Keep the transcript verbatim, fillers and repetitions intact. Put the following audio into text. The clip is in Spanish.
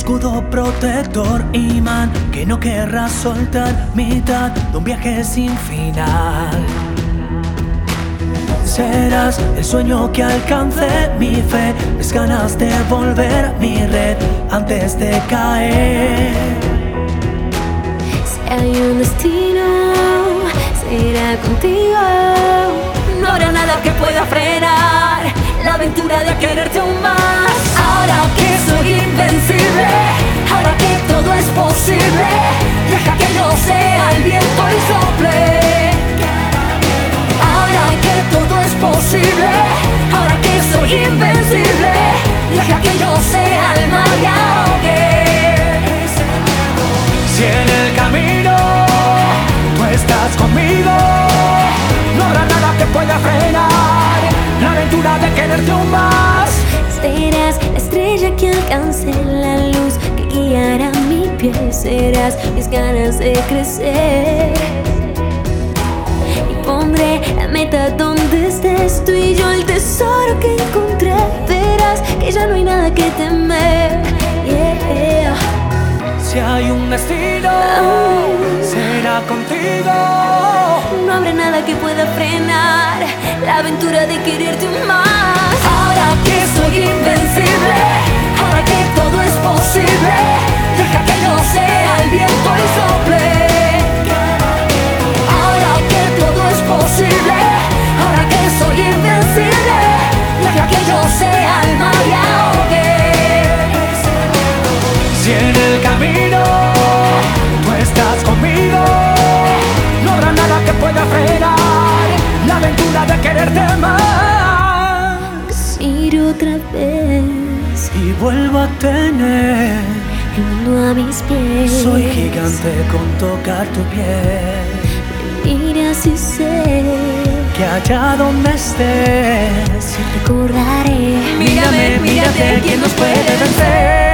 escudo protector, imán que no querrás soltar, mitad de un viaje sin final. Serás el sueño que alcance mi fe, mis ganas de volver a mi red antes de caer. Si hay un destino, será contigo. No habrá nada que pueda frenar la aventura de quererte aún más. Ahora que soy invencible, ahora que todo es posible, deja que yo sea el viento y sople. Ahora que todo es posible, ahora que soy invencible, deja que yo sea el mar y ahogue. Si en el camino tú estás conmigo, no habrá nada que pueda frenar la aventura de quererte aún más. Serás la estrella que alcance la luz que guiará mi pie. Serás mis ganas de crecer. Y pondré la meta donde estés, tú y yo el tesoro que encontré. Verás que ya no hay nada que temer. Yeah. Si hay un destino, Oh. será contigo. No habrá nada que pueda frenar la aventura de quererte más. Ahora que soy invencible, ahora que todo es posible, deja que yo sea el viento y sople. Ahora que todo es posible, ahora que soy invencible, deja que yo sea el mar y ahogue. Si en el camino tú estás conmigo, no habrá nada que pueda frenar la aventura de quererte más. Ir otra vez Y vuelvo a tener el mundo a mis pies. soy gigante con tocar tu piel. Mira si sé Que allá donde estés, si recordaré. mírame, mírate, ¿quién nos puede vencer?